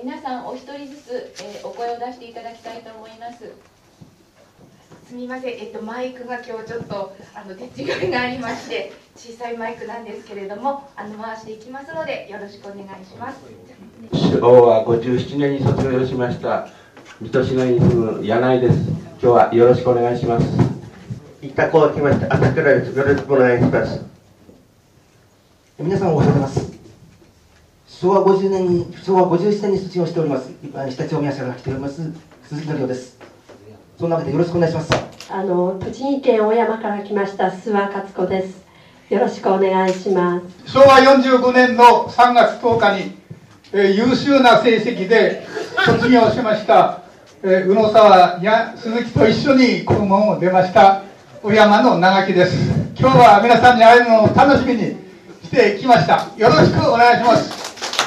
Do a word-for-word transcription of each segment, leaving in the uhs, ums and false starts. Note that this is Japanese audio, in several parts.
皆さんお一人ずつ、えー、お声を出していただきたいと思います。 すみません、えっと、マイクが今日ちょっとあの手違いがありまして小さいマイクなんですけれどもあの回していきますのでよろしくお願いします。 しょうわごじゅうななねんに卒業しました水戸市内に住む柳井です。今日はよろしくお願いします。 一択を来ました朝倉です。よろしくお願いします。 皆さんおはようございます。昭和ごじゅうねんに昭和ごじゅうななねんに卒業しております常陸大宮市から来ております鈴木紀夫です。そんなわけでよろしくお願いします。 あの栃木県小山から来ました諏訪勝子です。よろしくお願いします。 しょうわよんじゅうごねんのさんがつとおかに、えー、優秀な成績で卒業しました、えー、宇野沢や鈴木と一緒に校門を出ました小山の長木です。今日は皆さんに会えるのを楽しみにしてきました。よろしくお願いします。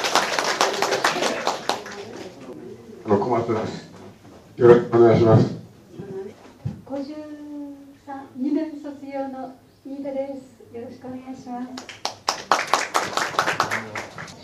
小松です。よろしくお願いします。 ごじゅうにねん卒業の飯田です。よろしくお願いします。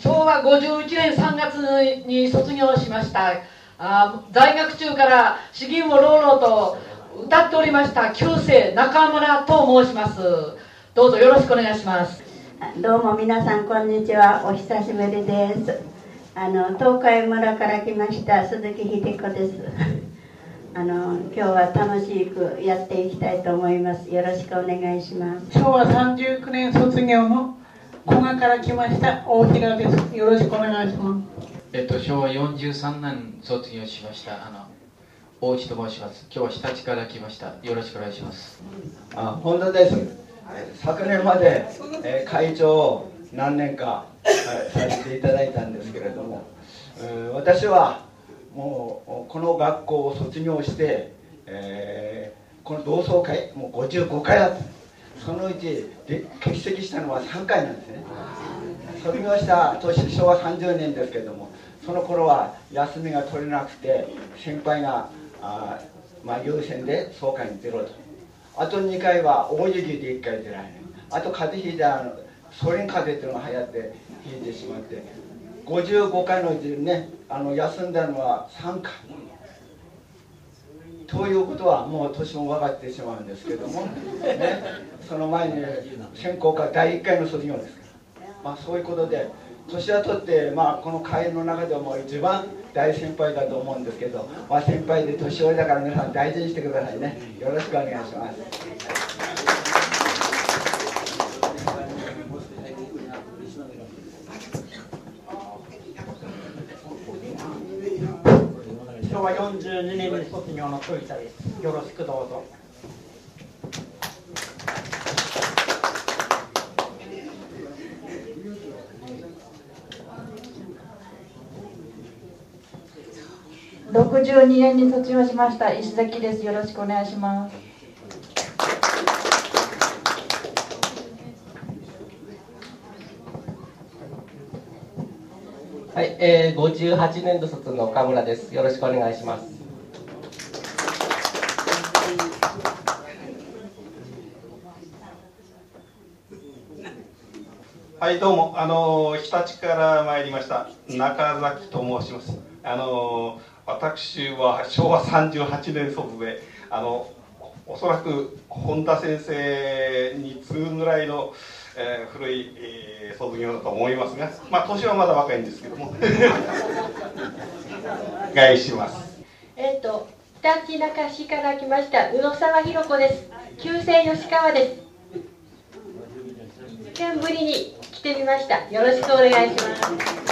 しょうわごじゅういちねんさんがつに卒業しました。あ在学中から詩吟を朗々と歌っておりました旧姓中村と申します。どうぞよろしくお願いします。 どうも皆さんこんにちは。お久しぶりです。あの東海村から来ました鈴木秀子です。あの今日は楽しくやっていきたいと思います。よろしくお願いします。 しょうわさんじゅうきゅうねん卒業の古賀から来ました大平です。よろしくお願いします。 えっとしょうわよんじゅうさんねん卒業しましたあの大内と申します。今日は日立から来ました。よろしくお願いします。 あ、本田です。昨年まで、えー、会長を何年か、はい、させていただいたんですけれども、えー、私はもうこの学校を卒業して、えー、この同窓会もうごじゅうごかいあった。そのうちで欠席したのはさんかいなんですね。卒業した年しょうわさんじゅうねんですけれども、その頃は休みが取れなくて先輩があ、まあ、優先で総会に出ろと。あとにかいは大雪でいっかい出られない。あと風邪ひいたソ連風邪っていうのが流行って引いてしまってごじゅうごかいのうちにねあの休んだのはさんかいということはもう年も分かってしまうんですけども、ね、その前に専攻科だいいっかいの卒業ですから、まあ、そういうことで年はとって、まあ、この会の中でも一番大先輩だと思うんですけど、まあ、先輩で年寄りだから皆さん大事にしてくださいね。よろしくお願いします。 しょうわよんじゅうにねんに卒業の豊田です。よろしくどうぞ。 ろくじゅうにねんに卒業しました石崎です。よろしくお願いします。 はい、えー、ごじゅうはちねんど卒の岡村です。よろしくお願いします。 はいどうもあの日立から参りました中崎と申します。あの私はしょうわさんじゅうはちねん卒であのおそらく本田先生に次ぐぐらいの、えー、古い、えー、卒業だと思いますが、まあ年はまだ若いんですけどもお願いします。 えっと日立中市から来ました宇野沢ひろ子です。旧姓吉川です。にねんぶりに来てみました。よろしくお願いします。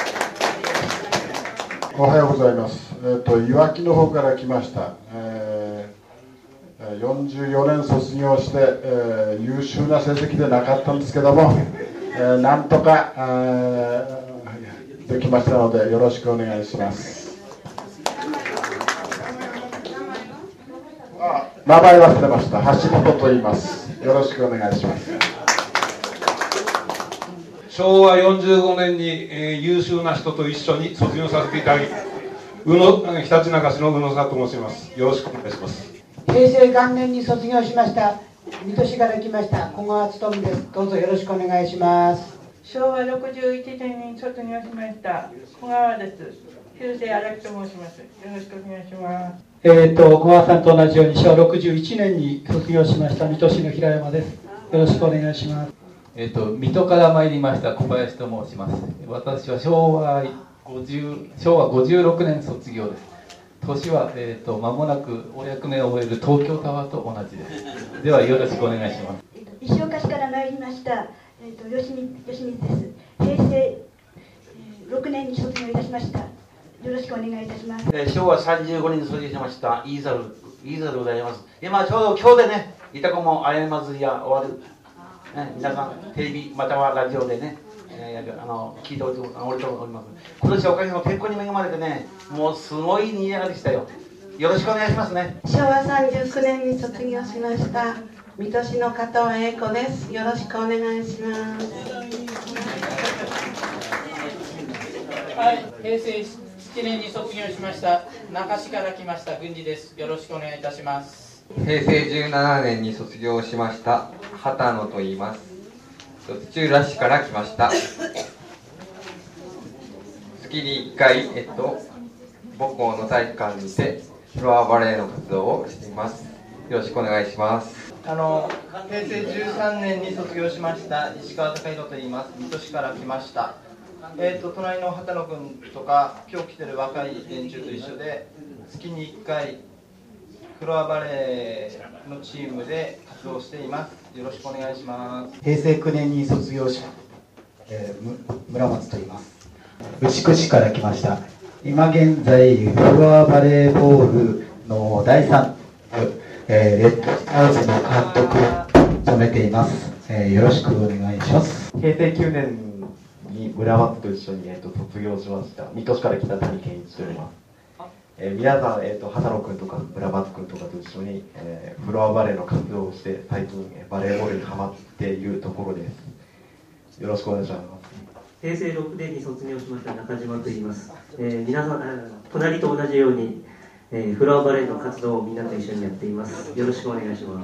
おはようございます。えっといわきの方から来ました。えー、よんじゅうよねん卒業して、えー、優秀な成績でなかったんですけども、えー、なんとか、えー、できましたのでよろしくお願いします。名前忘れました。橋本と言います。よろしくお願いします。 しょうわよんじゅうごねんに、えー、優秀な人と一緒に卒業させていただき、宇野日立中市の宇野沢と申します。よろしくお願いします。 平成元年に卒業しました水戸市から来ました小川勉です。どうぞよろしくお願いします。 しょうわろくじゅういちねんに卒業しました小川です。 旧姓荒木と申します。よろしくお願いします。 えーと、小川さんと同じようにしょわろくじゅういちねんに卒業しました水戸市の平山です。よろしくお願いします。 えーと、水戸から参りました小林と申します。私は昭和ごじゅう、昭和ごじゅうろくねん卒業です。年は、えーと、間もなくお役目を終える東京タワーと同じです。ではよろしくお願いします。 石岡市から参りました、えーと、吉見吉見です。平成、えー、ろくねんに卒業いたしました。よろしくお願いいたします。 えー、昭和さんじゅうごねんに卒業しました飯沢飯沢でございます。今ちょうど今日でね、いた子もあやまずや終わる、ね、皆さんテレビまたはラジオでね、えー、あの聞いておりおります。今年はおかげの天候に恵まれてね、もうすごい賑やかでしたよ。よろしくお願いしますね。 昭和さんじゅうきゅうねんに卒業しました水戸市の加藤英子です。よろしくお願いします。 はい、平成ななねんに卒業しました中市から来ました郡司です。よろしくお願いいたします。 平成じゅうななねんに卒業しました畑野と言います。土浦市から来ました。月にいっかい、えっと、母校の体育館にてフロアバレーの活動をしています。よろしくお願いします。 あの平成じゅうさんねんに卒業しました石川貴弘と言います。水戸市から来ました。えーと隣の畑野君とか今日来てる若い連中と一緒で月にいっかいフロアバレーのチームで活動しています。よろしくお願いします。 平成きゅうねんに卒業し、えー、村松と言います。牛久市から来ました。今現在フロアバレーボールのだいさん部、えー、レッドハウスの監督を務めています。えー、よろしくお願いします。 平成きゅうねんに村松と一緒に、えー、と卒業しました水戸市から来た谷健一と言います。えー、皆さん、えー、と畑野君とか村松君とかと一緒に、えー、フロアバレーの活動をして最近バレーボールにハマっているところです。よろしくお願いします。 平成ろくねんに卒業しました中島と言います。えー、皆さん隣と同じように、えー、フロアバレーの活動をみんなと一緒にやっています。よろしくお願いします。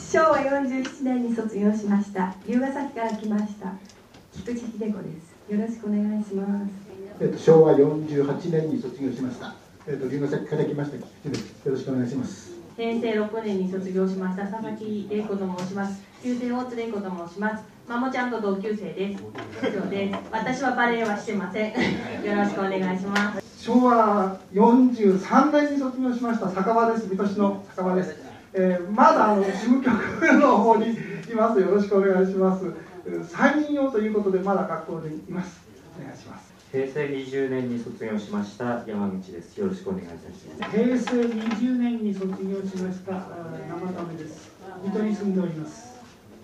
昭和よんじゅうななねんに卒業しました龍ヶ崎から来ました菊池秀子です。よろしくお願いします。 えっと昭和よんじゅうはちねんに卒業しました。えっと龍ヶ崎から来ました菊池です。よろしくお願いします。 平成ろくねんに卒業しました佐々木玲子と申します。旧姓大津玲子と申します。マモちゃんと同級生です。以上です。私はバレエはしてません。よろしくお願いします。 昭和よんじゅうさんねんに卒業しました酒場です。水戸市の酒場です。えー、まだあの事務局の方にいます。よろしくお願いします。再任用ということでまだ学校でいます。お願いします。 平成にじゅうねんに卒業しました山口です。よろしくお願いいたします。 平成にじゅうねんに卒業しました生田目です。水戸に住んでおります。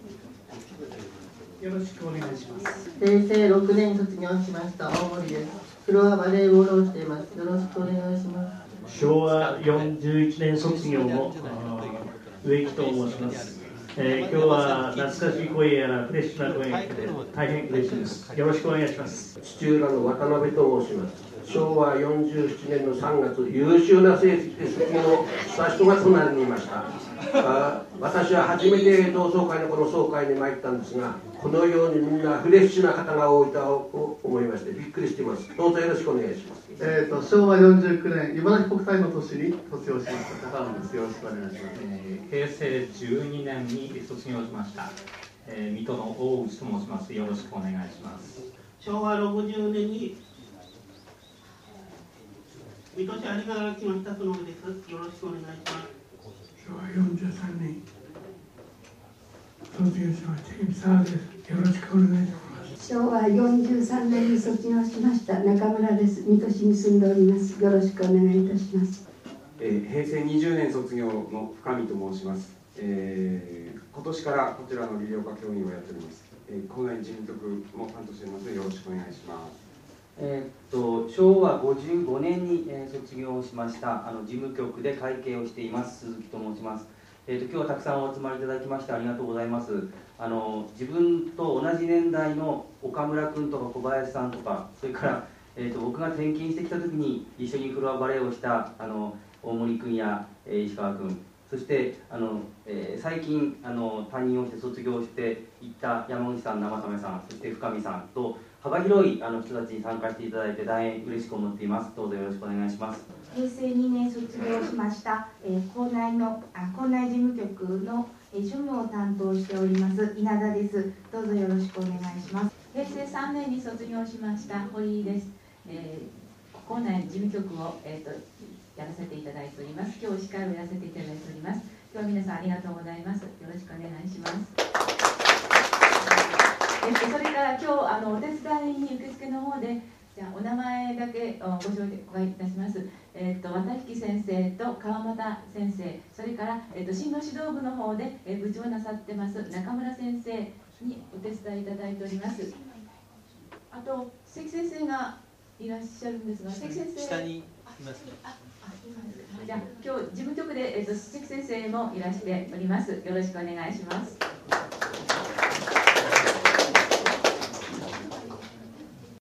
よろしくお願いします。 平成ろくねんに卒業しました大森です。フロアバレーボールをしています。よろしくお願いします。 昭和よんじゅういちねん卒業の植木と申します。えー、今日は懐かしい声やらフレッシュな声が聞けて大変嬉しいです。よろしくお願いします。 土浦の渡辺と申します。昭和よんじゅうななねんのさんがつ、優秀な成績で卒業した人が隣にいました。あ私は初めて同窓会のこの総会に参ったんですが、このようにみんなフレッシュな方が多いと思いましてびっくりしています。どうぞよろしくお願いします。 えー、と昭和よんじゅうきゅうねん茨城国際の年に卒業しました高野です。よろしくお願いします。 えー、平成じゅうにねんに卒業しました、えー、水戸の大内と申します。よろしくお願いします。 昭和ろくじゅうねんに水戸市有川から来ました園部です。よろしくお願いします。 昭和よんじゅうさんねん卒業しました海老沢です。よろしくお願いします。 昭和よんじゅうさんねんに卒業しました中村です。水戸市に住んでおります。よろしくお願いいたします。 えー、平成にじゅうねん卒業の深見と申します。えー、今年からこちらの理療科教員をやっております。えー、校内事務局も担当しておりますのでよろしくお願いします。 えー、っと昭和ごじゅうごねんに、えー、卒業しましたあの事務局で会計をしています鈴木と申します。えー、と今日はたくさんお集まりいただきましてありがとうございます。あの自分と同じ年代の岡村君とか小林さんとかそれから、えー、と僕が転勤してきた時に一緒にフロアバレーをしたあの大森君や、えー、石川君そしてあの、えー、最近あの担任をして卒業していった山口さん生為さんそして深見さんと幅広いあの人たちに参加していただいて大変嬉しく思っています。どうぞよろしくお願いします。 平成にねん卒業しました、えー、校内のあ校内事務局の、えー、庶務を担当しております稲田です。どうぞよろしくお願いします。平成さんねんに卒業しました堀井です。えー、校内事務局を、えー、とやらせていただいております。今日司会をやらせていただいております。今日は皆さんありがとうございます。よろしくお願いします。えっと、それから今日あのお手伝いに受付の方でじゃあお名前だけご紹介いたします。えっと、渡引先生と川又先生、それから、えっと、進路指導部の方で、え部長なさってます中村先生にお手伝いいただいております。あと関先生がいらっしゃるんですが、関先生下にいますね。ああじゃあ今日事務局で、えっと、関先生もいらしております。よろしくお願いします。